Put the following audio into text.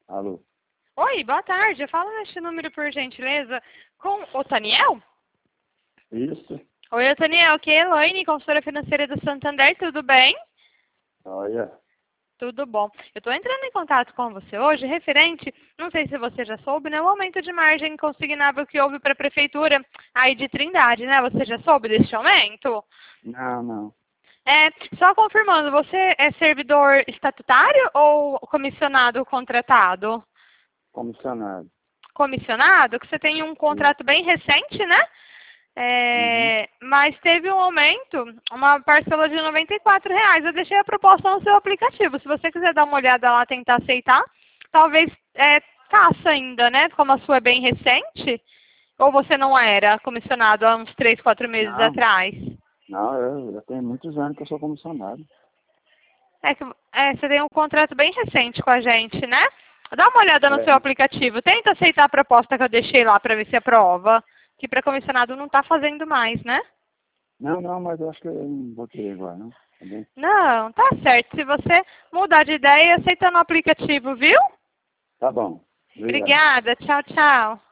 Alô? Oi, boa tarde. Eu falo neste número, por gentileza, com o Taniel? Isso? Oi, Taniel. Aqui é a Elaine, consultora financeira do Santander. Tudo bem? Olha. Tudo bom. Eu estou entrando em contato com você hoje referente, não sei se você já soube, né? O aumento de margem consignável que houve para a prefeitura aí de Trindade, né? Você já soube deste aumento? Não. Só confirmando, você é servidor estatutário ou comissionado contratado? Comissionado. Comissionado, que você tem um Isso. contrato bem recente, né? Uhum. Mas teve um aumento, uma parcela de R$ 94. Eu deixei a proposta no seu aplicativo. Se você quiser dar uma olhada lá, tentar aceitar, talvez faça ainda, né? Como a sua é bem recente. Ou você não era comissionado há uns 3, 4 meses Não, atrás? não, eu já tenho muitos anos que eu sou comissionado. Você tem um contrato bem recente com a gente, né? Dá uma olhada no seu É. aplicativo. Tenta aceitar a proposta que eu deixei lá para ver se aprova. Que para comissionado não está fazendo mais, né? Não, mas eu acho que eu não vou querer agora, não. Tá bem? Não, tá certo. Se você mudar de ideia, aceita no aplicativo, viu? Tá bom. Obrigado. Obrigada. Tchau, tchau.